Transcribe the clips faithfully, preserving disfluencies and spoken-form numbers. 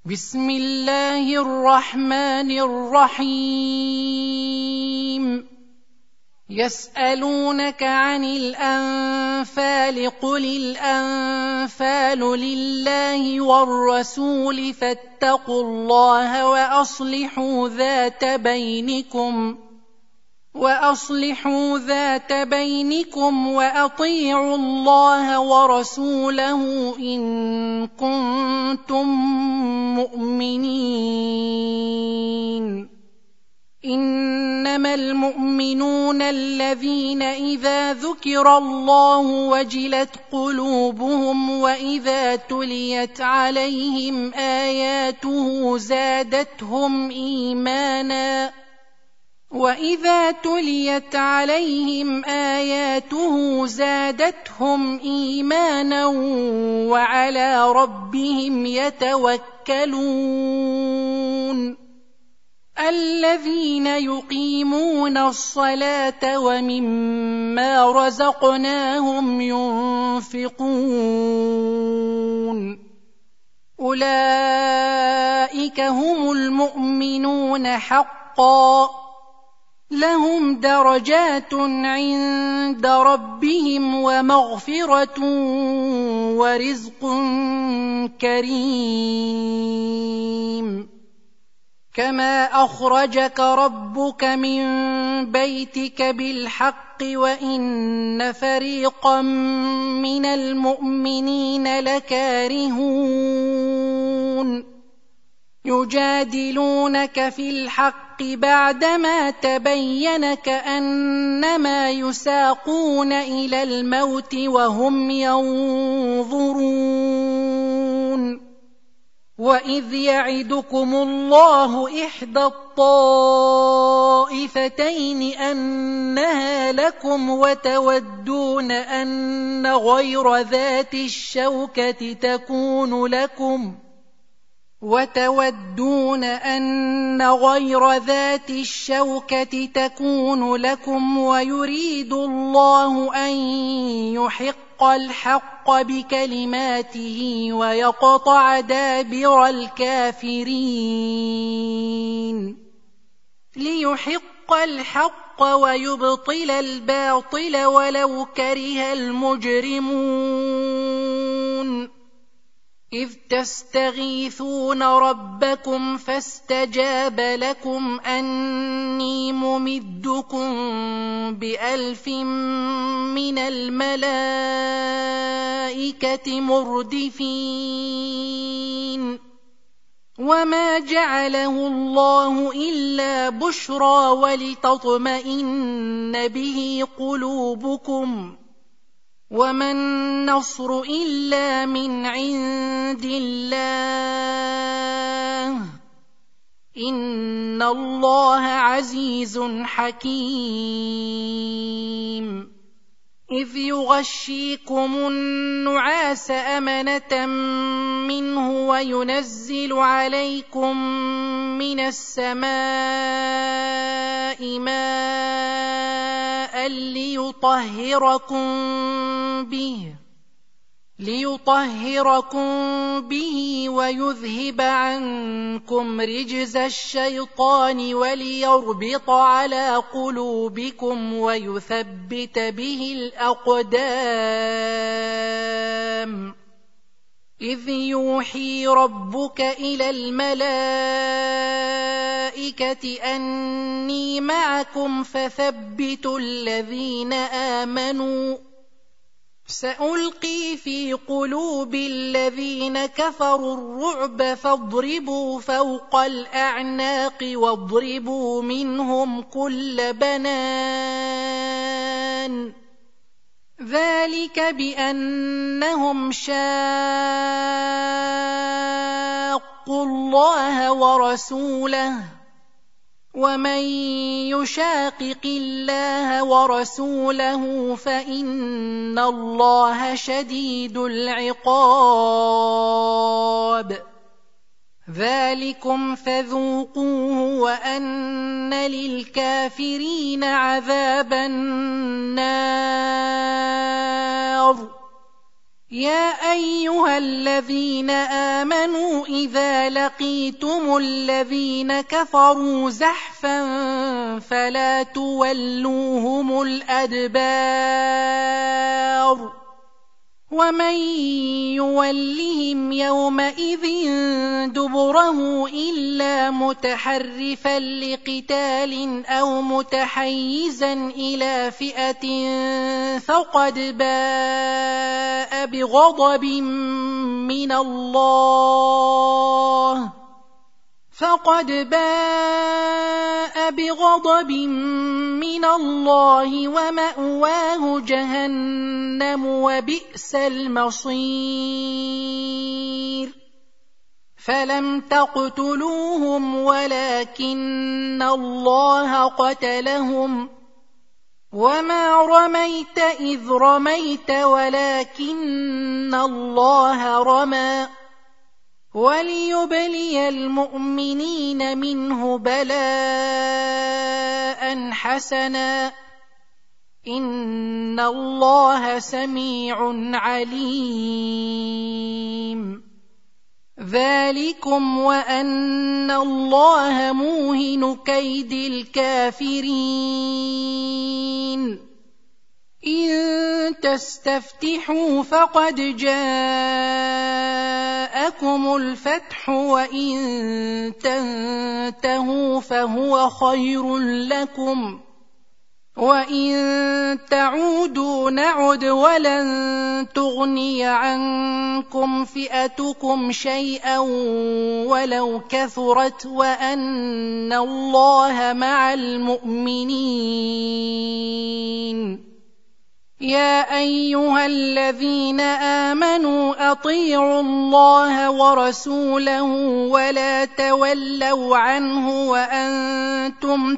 بسم الله الرحمن الرحيم يسألونك عن الأنفال قل الأنفال لله والرسول فاتقوا الله وأصلحوا ذات بينكم وأصلحوا ذات بينكم وأطيعوا الله ورسوله إن كنتم مؤمنين إنما المؤمنون الذين إذا ذكر الله وجلت قلوبهم وإذا تليت عليهم آياته زادتهم إيمانا وَإِذَا تُلِيَتْ عَلَيْهِمْ آيَاتُهُ زَادَتْهُمْ إِيمَانًا وَعَلَى رَبِّهِمْ يَتَوَكَّلُونَ الَّذِينَ يُقِيمُونَ الصَّلَاةَ وَمِمَّا رَزَقْنَاهُمْ يُنْفِقُونَ أُولَئِكَ هُمُ الْمُؤْمِنُونَ حَقًّا لهم درجات عند ربهم ومغفرة ورزق كريم كما أخرجك ربك من بيتك بالحق وإن فريقا من المؤمنين لكارهون يجادلونك في الحق بعدما تبين كأنما يساقون إلى الموت وهم ينظرون وإذ يعدكم الله إحدى الطائفتين أنها لكم وتودون أن غير ذات الشوكة تكون لكم وتودون أن غير ذات الشوكة تكون لكم ويريد الله أن يحق الحق بكلماته ويقطع دابر الكافرين ليحق الحق ويبطل الباطل ولو كره المجرمون إذ تستغيثون ربكم فاستجاب لكم أني ممدكم بألف من الملائكة مردفين وما جعله الله إلا بشرى ولتطمئن به قلوبكم وما النصر إلا من عند الله إن الله عزيز حكيم إذ يغشيكم النعاس أمنة منه وينزل عليكم من السماء ماء ليطهركم به ليطهركم به ويذهب عنكم رجز الشيطان وليربط على قلوبكم ويثبت به الأقدام إذ يوحي ربك إلى الملائكة أني معكم فثبتوا الذين آمنوا سألقي في قلوب الذين كفروا الرعب فاضربوا فوق الأعناق واضربوا منهم كل بنان ذلك بأنهم شاقوا الله ورسوله ومن يشاقق الله ورسوله فإن الله شديد العقاب ذلكم فذوقوه وأن للكافرين عذاب النار يا أيها الذين آمنوا إذا لقيتم الذين كفروا زحفا فلا تولوهم الأدبار ومن يولهم يومئذ دبره إلا متحرفا لقتال أو متحيزا إلى فئة فقد باء بغضب من الله فقد باء بغضب من الله ومأواه جهنم وبئس المصير فلم تقتلوهم ولكن الله قتلهم وما رميت إذ رميت ولكن الله رمى وليبلي المؤمنين منه بلاء حسنا إن الله سميع عليم ذلكم وأن الله موهن كيد الكافرين إن تستفتحوا فقد جاءكم الفتح وإن تنتهوا فهو خير لكم وإن تعودوا نعد ولن تغني عنكم فئتكم شيئا ولو كثرت وأن الله مع المؤمنين يا أيها الذين آمنوا أطيعوا الله ورسوله ولا تولوا عنه وأنتم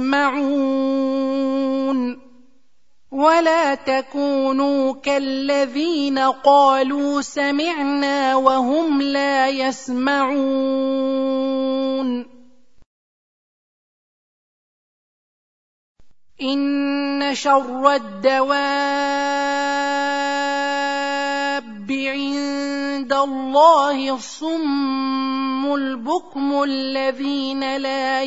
تسمعون ولا تكونوا كالذين قالوا سمعنا وهم لا يسمعون إن شر الدواب عند الله الصم البكم الذين لا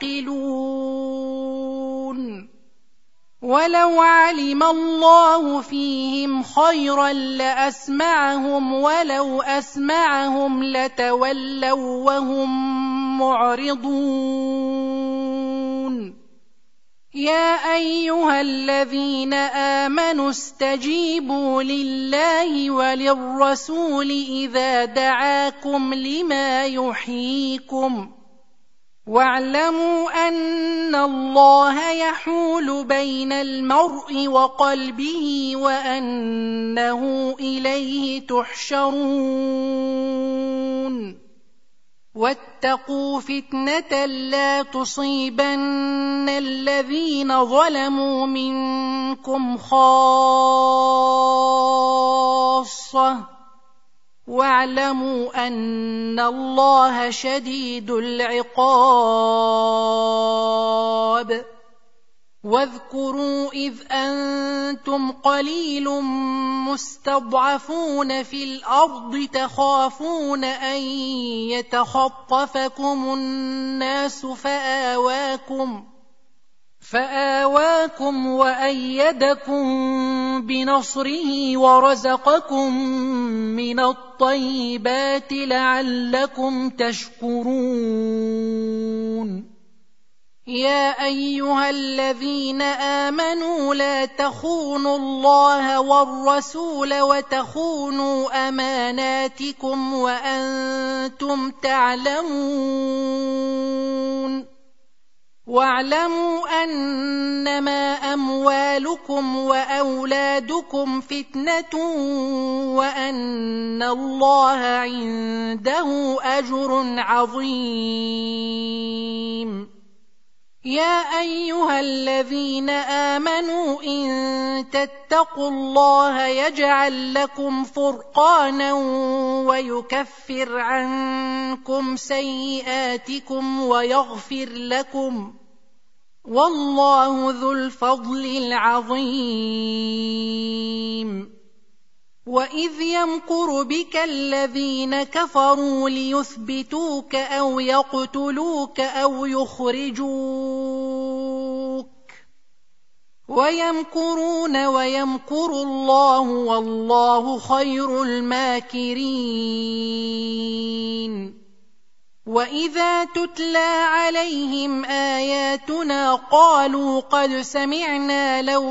يعقلون ولو علم الله فيهم خيرا لأسمعهم ولو أسمعهم لتولوا وهم معرضون يا أيها الذين آمنوا استجيبوا لله وللرسول إذا دعاكم لما يحييكم واعلموا أن الله يحول بين المرء وقلبه وأنه إليه تحشرون واتقوا فتنة لا تصيبن الذين ظلموا منكم خاصة واعلموا أن الله شديد العقاب واذكروا إذ أنتم قليل مستضعفون في الأرض تخافون أن يتخطفكم الناس فآواكم فآواكم وأيدكم بنصره ورزقكم من الطيبات لعلكم تشكرون يا أيها الذين آمنوا لا تخونوا الله والرسول وتخونوا أماناتكم وأنتم تعلمون واعلموا أنما أموالكم وأولادكم فتنة وأن الله عنده أجر عظيم يا أيها الذين آمنوا إن تتقوا الله يجعل لكم فرقانا ويكفر عنكم سيئاتكم ويغفر لكم والله ذو الفضل العظيم وإذ يمكر بك الذين كفروا ليثبتوك أو يقتلوك أو يخرجوك ويمكرون ويمكر الله والله خير الماكرين وإذا تتلى عليهم آياتنا قالوا قد سمعنا لو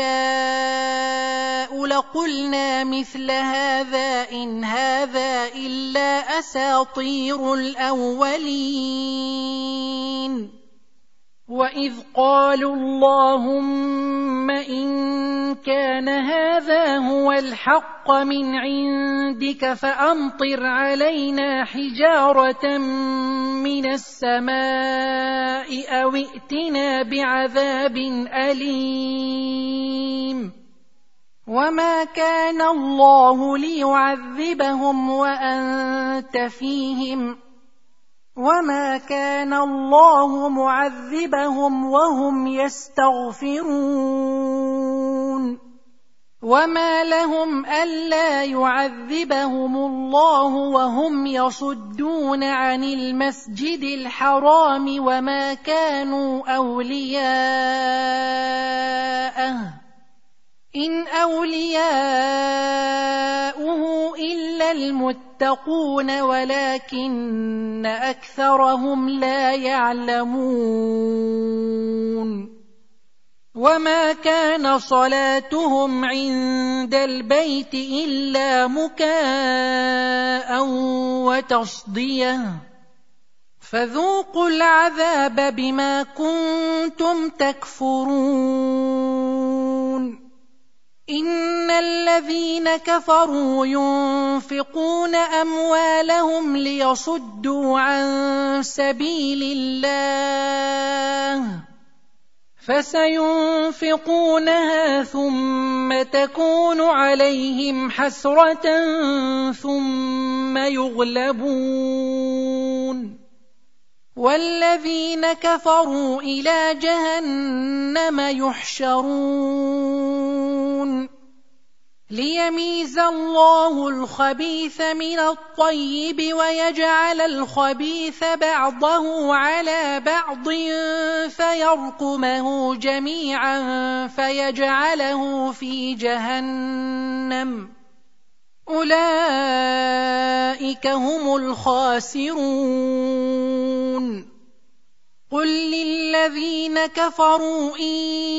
نشاء لقلنا مثل هذا إن هذا إلا أساطير الأولين وإذ قالوا اللهم إن كان هذا هو الحق من عندك فأمطر علينا حجارة من السماء أو ائتنا بعذاب أليم وما كان الله ليعذبهم وأنت فيهم وما كان الله معذبهم وهم يستغفرون وما لهم ألا يعذبهم الله وهم يصدون عن المسجد الحرام وما كانوا أولياءه إن أولياؤه إلا المتقون ولكن أكثرهم لا يعلمون وما كان صلاتهم عند البيت إلا مكاء وتصدية فذوقوا العذاب بما كنتم تكفرون إن الذين كفروا ينفقون أموالهم ليصدوا عن سبيل الله فسينفقونها ثم تكون عليهم حسرة ثم يغلبون والذين كفروا إلى جهنم يحشرون ليميز الله الخبيث من الطيب ويجعل الخبيث بعضه على بعض فيركمه جميعا فيجعله في جهنم أولئك هم الخاسرون قل للذين كفروا إن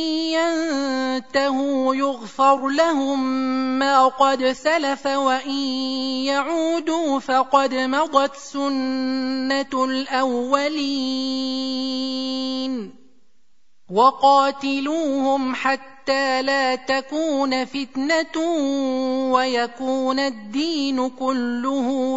ينتهوا يغفر لهم ما قد سلف وإن يعودوا فقد مضت سنة الأولين وقاتلوهم حتى لا تكون فتنة ويكون الدين كله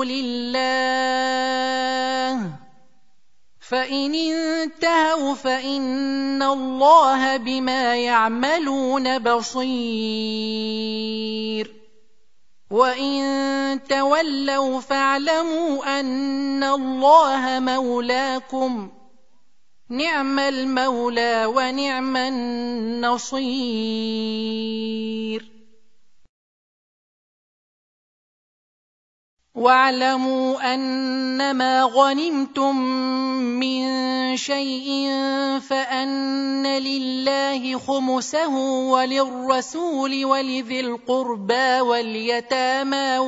لله فإن انتهوا فإن الله بما يعملون بصير وإن تولوا فاعلموا أن الله مولاكم نعم المولى ونعم النصير واعلموا أنما غنمتم من شيء فأن لله خمسه وللرسول ولذي القربى واليتامى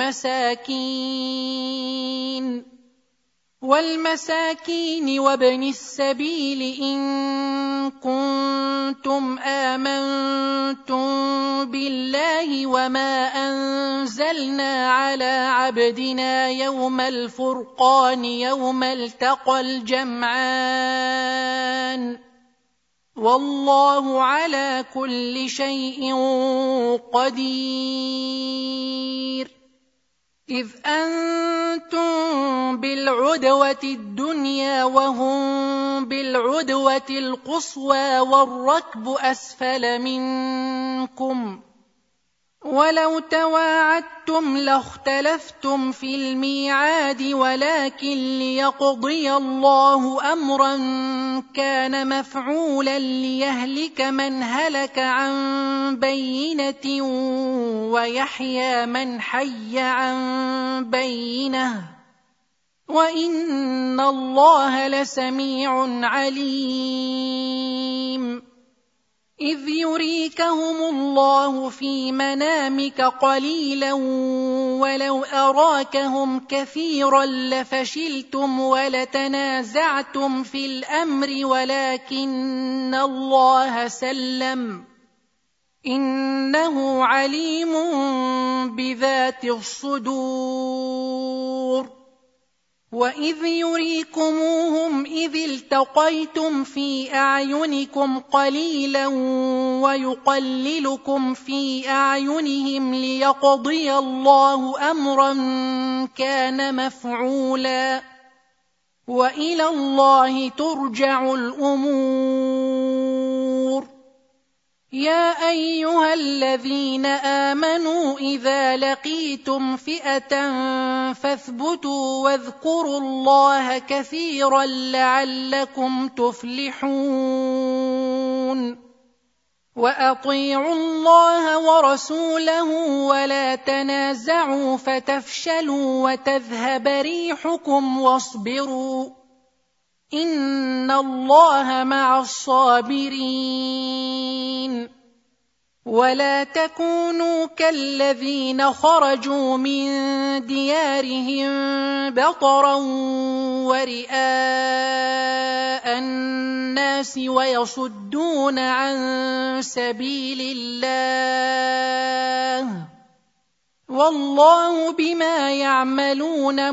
والمساكين والمساكين وابن السبيل إن كنتم آمنتم بالله وما أنزلنا على عبدنا يوم الفرقان يوم التقى الجمعان والله على كل شيء قدير إذ أنتم بالعدوة الدنيا وهم بالعدوة القصوى والركب أسفل منكم ولو تواعدتم لاختلفتم في الميعاد ولكن ليقضي الله أمرا كان مفعولا ليهلك من هلك عن بينة ويحيى من حي عن بينة وإن الله لسميع عليم. إذ يريكهم الله في منامك قليلا ولو أراكهم كثيرا لفشلتم ولتنازعتم في الأمر ولكن الله سلم إنه عليم بذات الصدور. وإذ يريكموهم إذ التقيتم في أعينكم قليلا ويقللكم في أعينهم ليقضي الله أمرا كان مفعولا وإلى الله ترجع الأمور. يا أيها الذين آمنوا إذا لقيتم فئة فاثبتوا واذكروا الله كثيرا لعلكم تفلحون. وأطيعوا الله ورسوله ولا تنازعوا فتفشلوا وتذهب ريحكم واصبروا إن الله مع الصابرين. ولا تكونوا كالذين خرجوا من ديارهم بطرا ورئاء الناس ويصدون عن سبيل الله والله بما يعملون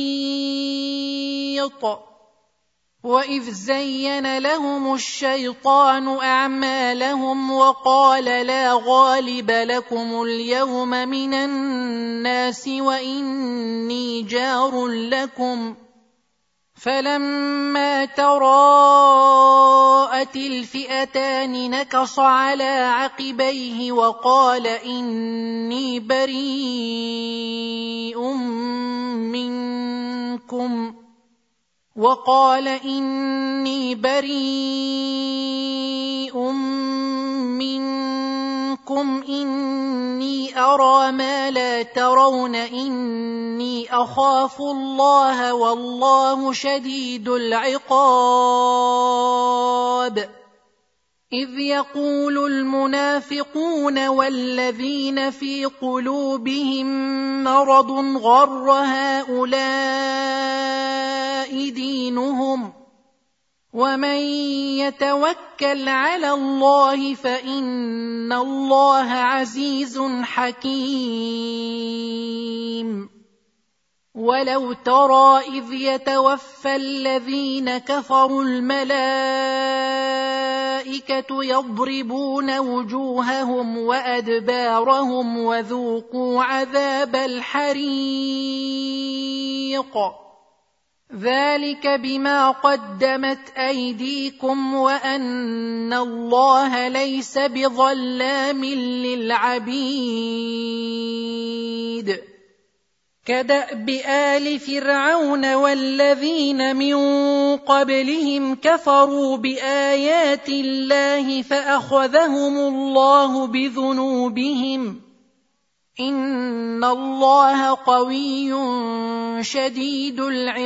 محيط. وإذ زين لهم الشيطان أعمالهم وقال لا غالب لكم اليوم من الناس وإني جار لكم فلما تراءت الفئتان نكص على عقبيه وقال إني بريء منكم وقال إني بريء منكم إني أرى ما لا ترون إني أخاف الله والله شديد العقاب. إذ يقول المنافقون والذين في قلوبهم مرض غر هؤلاء دينهم ومن يتوكل على الله فإن الله عزيز حكيم. ولو ترى إذ يتوفى الذين كفروا الملائكة يضربون وجوههم وأدبارهم وذوقوا عذاب الحريق ذلك بما قدمت أيديكم وأن الله ليس بظلام للعبيد. كدأب آل فرعون والذين من قبلهم كفروا بآيات الله فأخذهم الله بذنوبهم إن الله قوي شديد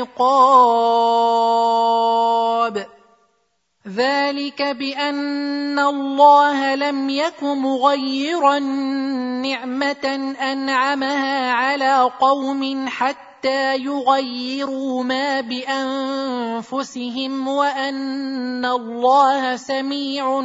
العقاب. ذلك بأن الله لم يك مغيرا نعمة أنعمها على قوم حتى يغيروا ما بأنفسهم وأن الله سميع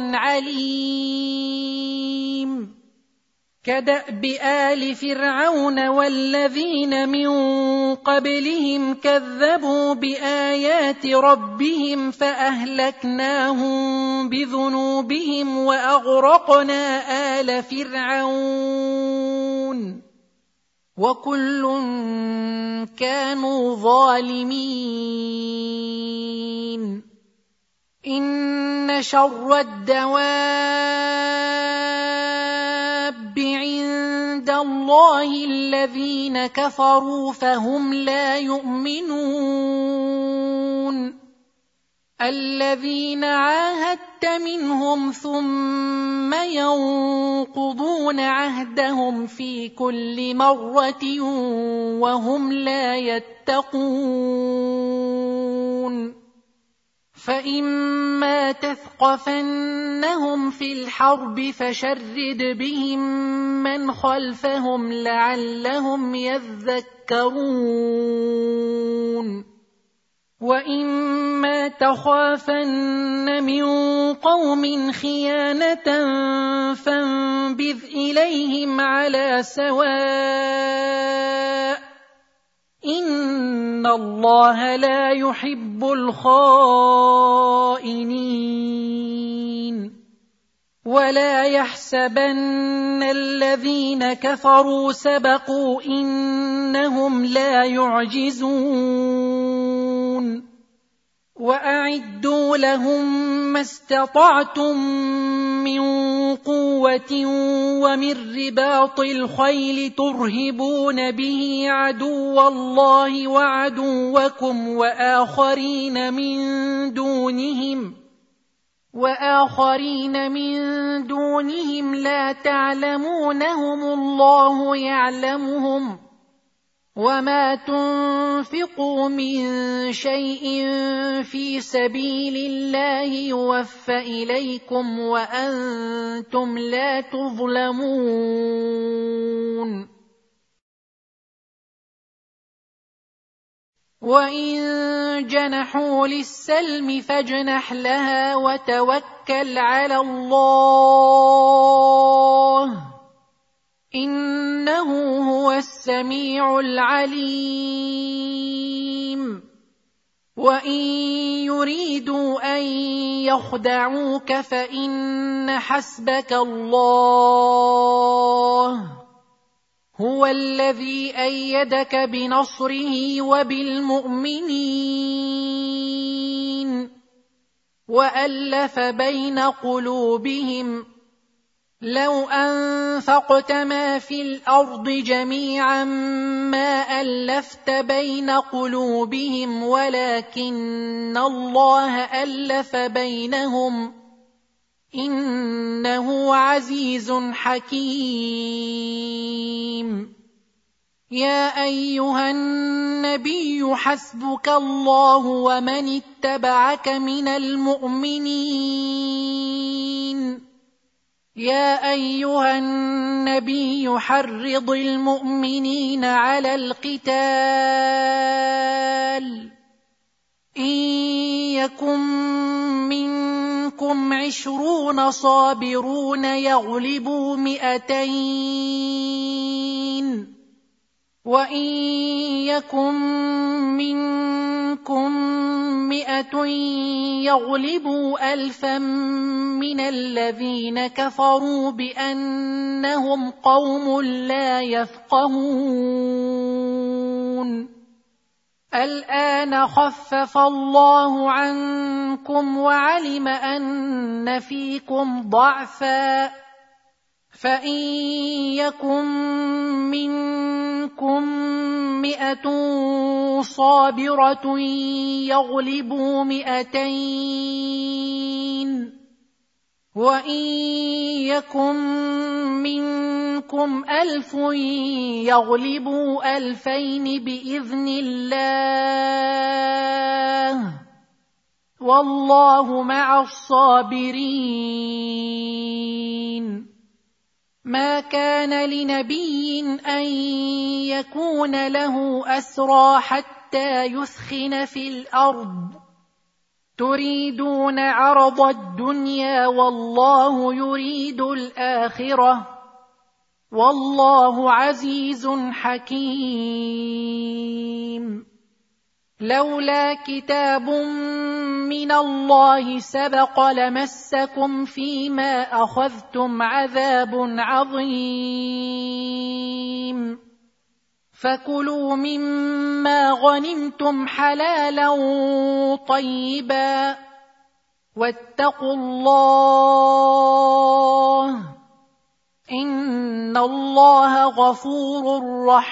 عليم. كدأب آل فرعون والذين من قبلهم كذبوا بآيات ربهم فأهلكناهم بذنوبهم وأغرقنا آل فرعون وكل كانوا ظالمين. إن شر الدواب عند الله الذين كفروا فهم لا يؤمنون الذين عاهدت منهم ثم ينقضون عهدهم في كل مرة وهم لا يتقون فإما تثقفنهم في الحرب فشرد بهم من خلفهم لعلهم يذكرون وإما تخافن من قوم خيانة فانبذ إليهم على سواء إن الله لا يحب الخائنين ولا يحسبن الذين كفروا سبقوا إنهم لا يعجزون وأعدوا لهم ما استطعتم من قوة ومن رباط الخيل ترهبون به عدو الله وعدوكم وآخرين من دونهم وآخرين من دونهم لا تعلمونهم الله يعلمهم وما تنفقوا من شيء في سبيل الله يوفى إليكم وأنتم لا تظلمون وإن جنحوا للسلم فاجنح لها وتوكل على الله إنه هو السميع العليم وإن يريدوا أن يخدعوك فإن حسبك الله هو الذي أيدك بنصره وبالمؤمنين وألف بين قلوبهم لو أنفقت ما في الأرض جميعا ما ألفت بين قلوبهم ولكن الله ألف بينهم إنه عزيز حكيم يا أيها النبي حسبك الله ومن اتبعك من المؤمنين يا أيها النبي حرض المؤمنين على القتال إن يكن منكم عشرون صابرون يغلبوا مئتين وإن يكن منكم مئة يغلبوا ألفا من الذين كفروا بأنهم قوم لا يفقهون الآن خفف الله عنكم وعلم أن فيكم ضعفا فإن يكن منكم مئة صابرة يغلبوا مئتين وإن يكن منكم ألف يغلبوا ألفين بإذن الله والله مع الصابرين ما كان لنبي أن يكون له أسرى حتى يثخن في الأرض تريدون عرض الدنيا والله يريد الآخرة والله عزيز حكيم لولا كتاب من الله سبق لمسكم فيما أخذتم عذاب عظيم فكلوا مما غنمتم حلالا طيبا واتقوا الله إن الله غفور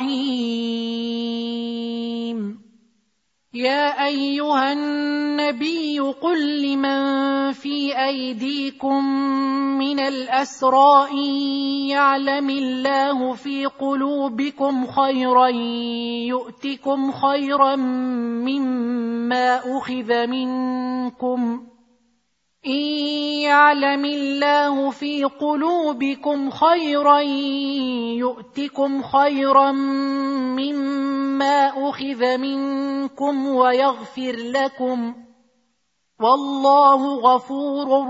رحيم. يا أيها النبي قل لمن في أيديكم من الأسرى إن يعلم الله في قلوبكم خيرا يؤتكم خيرا مما أخذ منكم إن يعلم الله في قلوبكم خيرا يؤتكم خيرا مما أخذ منكم ويغفر لكم والله غفور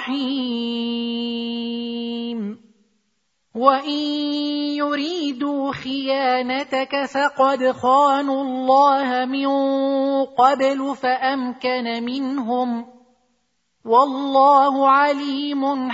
رحيم. وإن يريدوا خيانتك فقد خانوا الله من قبل فأمكن منهم والله عليم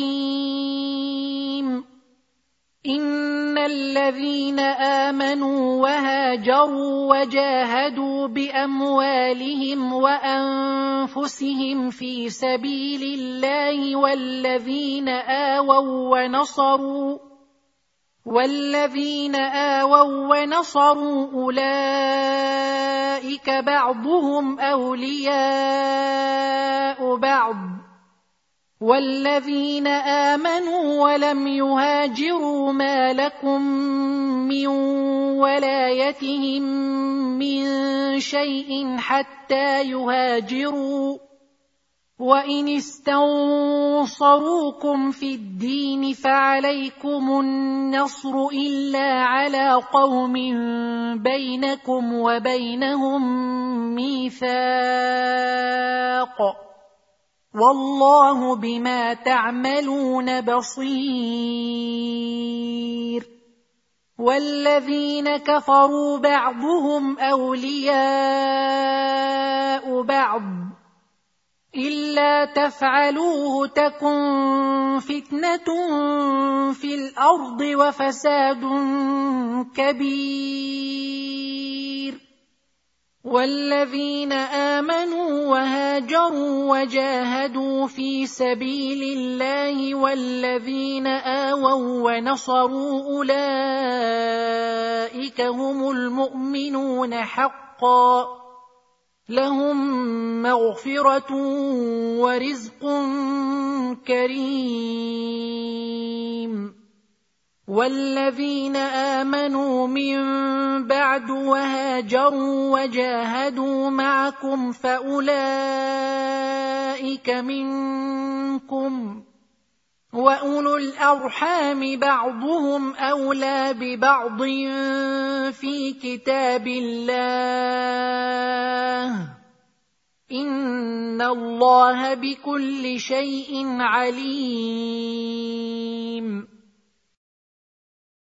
حكيم. إن الذين آمنوا وهاجروا وجاهدوا بأموالهم وأنفسهم في سبيل الله والذين آووا ونصروا والذين آووا ونصروا أولئك بعضهم أولياء بعض والذين آمنوا ولم يهاجروا ما لكم من ولايتهم من شيء حتى يهاجروا وإن استنصروكم في الدين فعليكم النصر إلا على قوم بينكم وبينهم ميثاق والله بما تعملون بصير. والذين كفروا بعضهم أولياء بعض إلا تفعلوه تكن فتنة في الأرض وفساد كبير. والذين آمنوا وهاجروا وجاهدوا في سبيل الله والذين آووا ونصروا أولئك هم المؤمنون حقا لهم مغفرة ورزق كريم. والذين آمنوا من بعد وهاجروا وجاهدوا معكم فأولئك منكم وأولو الأرحام بعضهم أولى ببعض في كتاب الله إن الله بكل شيء عليم.